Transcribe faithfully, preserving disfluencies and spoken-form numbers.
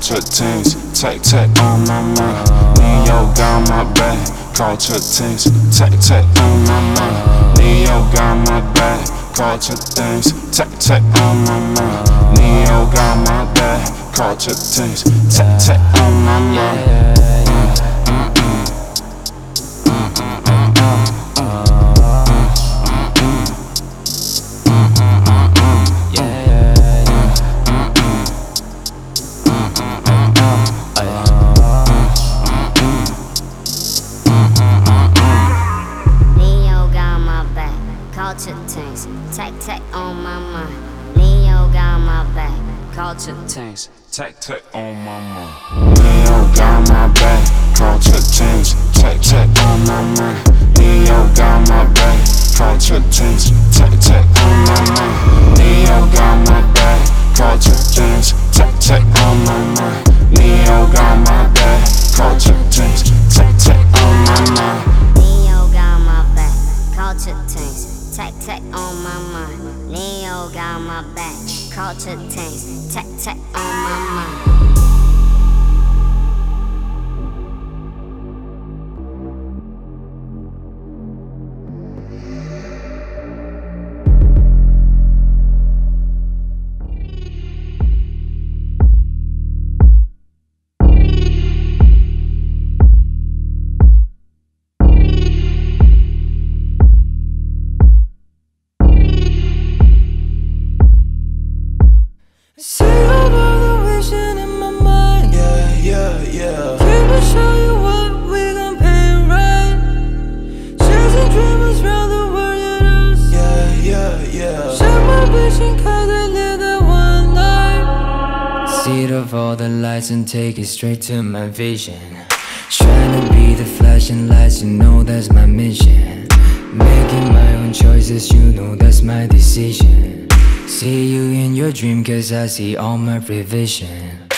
culture teams, tech tech on my mind. Neo got my back, culture teams, tech tech on my mind. Neo got my back, culture things, tech tech on my mind. Neo got my back, culture things, tech tech on my mind. Culture things, tech tech on my mind. Neo got my back. Culture things, tech tech on my mind. Neo got my back. Culture things, tech tech on my mind. Neo got my back. Culture things, tech tech on my mind. Neo got my back. Culture things, tech tech on my mind. Neo got my back. Culture things, tech tech on my mind. Neo got my back. Culture things. Tech tech on my mind. Neo got my back. Culture things. Tech tech on my mind. See all of the vision in my mind. Yeah, yeah, yeah. Came to show you what we gon' pay right. Chasing dreamers round the world, yeah, us. Yeah, yeah, yeah. Share my vision cause I live that one life. See it of all the lights and take it straight to my vision. Trying to be the flashing lights, you know that's my mission. Making my own choices, you know that's my decision. See you in your dream cause I see all my prevision.